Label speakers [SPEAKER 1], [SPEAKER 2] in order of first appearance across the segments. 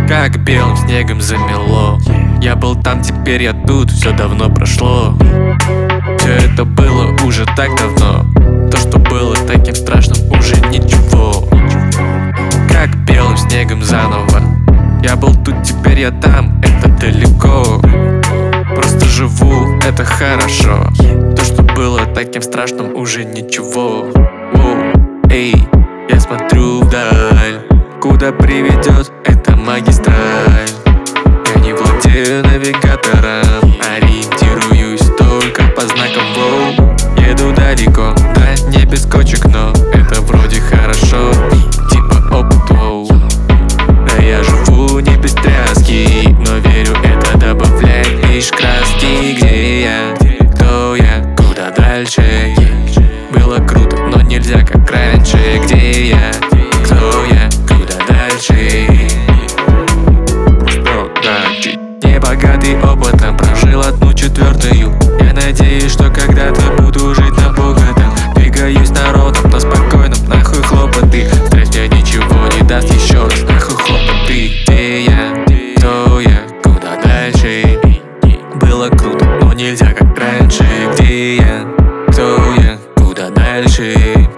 [SPEAKER 1] Как белым снегом замело. Я был там, теперь я тут, все давно прошло. Все это было уже так давно. То, что было таким страшным, уже ничего. Как белым снегом заново. Я был тут, теперь я там, это далеко. Просто живу, это хорошо. То, что было таким страшным, уже ничего. Воу, эй, я смотрю вдаль. Куда приведет эта магистраль? Я не владею навигатором, ориентируюсь только по знакам. Воу, еду далеко, да не без кочек, но это вроде хорошо. Типа опыт, воу. Да я живу не без тряски, но верю, это добавляет лишь краски. Где я? Кто я? Куда дальше? Было круто, но нельзя как раньше. Где я? Кто я? Куда дальше? Не богатый опытом, прожил 1/4. Я надеюсь, что когда-то буду жить на богатом. Двигаюсь народом, но спокойным, нахуй хлопоты. Стресс мне ничего не даст, еще раз нахуй хлопоты. Где я? Кто я? Куда дальше? Было круто, но нельзя как раньше. Где я? Кто я? Куда дальше?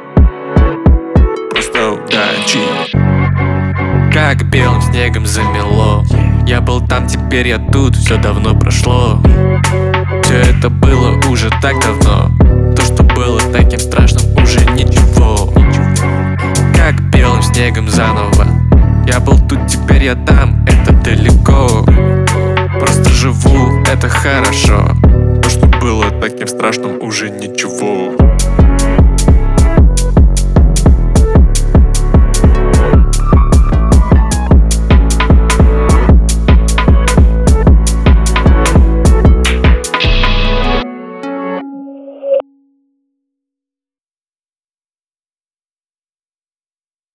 [SPEAKER 1] Просто удачи. Как белым снегом замело. Я был там, теперь я тут, все давно прошло. Все это было уже так давно. То, что было таким страшным, уже ничего. Как белым снегом заново. Я был тут, теперь я там, это далеко. Просто живу, это хорошо. То, что было таким страшным, уже ничего.